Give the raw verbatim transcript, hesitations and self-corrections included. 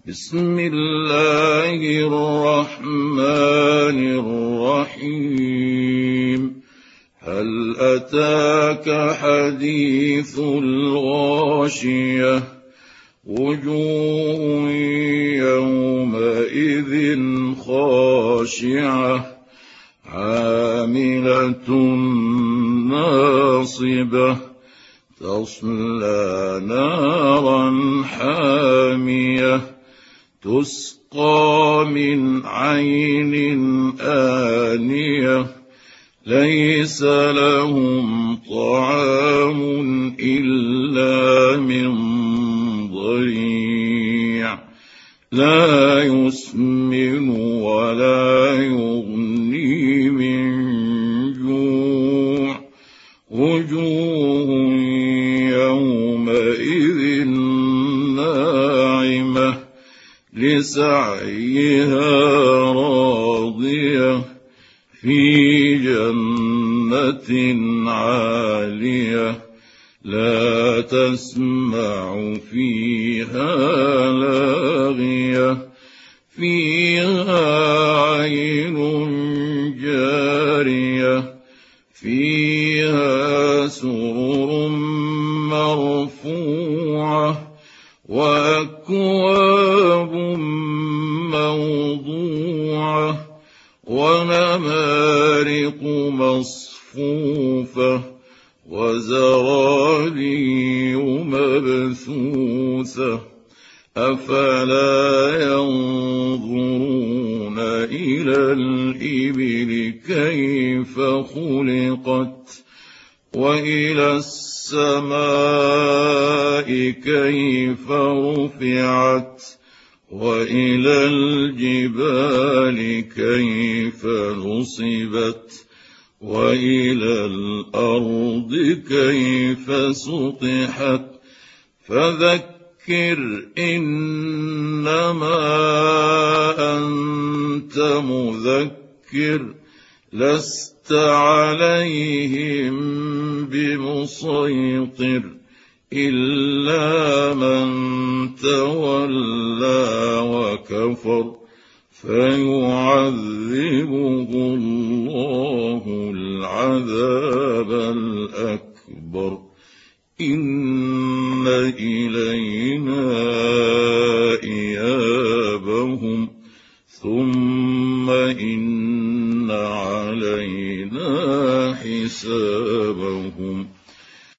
بسم الله الرحمن الرحيم. هل أتاك حديث الغاشية؟ وجوه يومئذ خاشعة عاملة ناصبة تصلى نارا حامية تسقى من عين آنية ليس لهم طعام إلا من ضريع لا يسمن ولا يغني من جوع وجوه يومئذ ناعمة لسعيها راضية في جنة عالية لا تسمع فيها لاغية فيها عين جارية فيها سرر مرفوعة وأكواب موضوعة ونمارق مصفوفة وزرابي مبثوثة أفلا ينظرون إلى الإبل كيف خلقت وإلى السماء كيف رفعت وإلى الجبال كيف نصبت وإلى الأرض كيف سطحت فذكر إنما أنت مذكر لست عليهم بمسيطر إلا من تولى وكفر فيعذبه الله العذاب الأكبر إن إلينا إيابهم ثم إن علينا حسابهم